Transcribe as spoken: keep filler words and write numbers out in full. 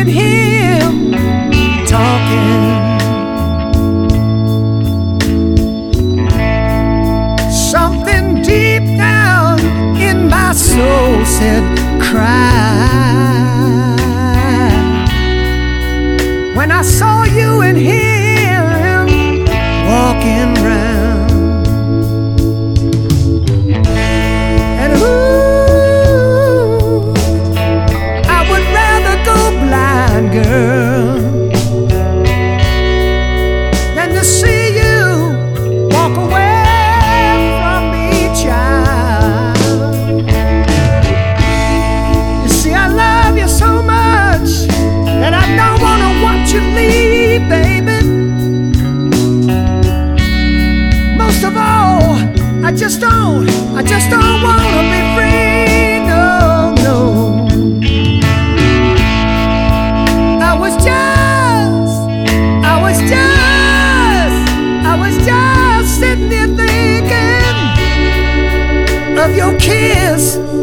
and him talking. Something deep down in my soul said, cry. When I saw you and him walking round, and ooh, I would rather go blind, girl, than to see you walk away from me, child. You see, I love you so much that I don't want to watch you leave, baby. Most of all, I just don't, I just don't want to be free, no, no. I was just, I was just, I was just sitting there thinking of your kiss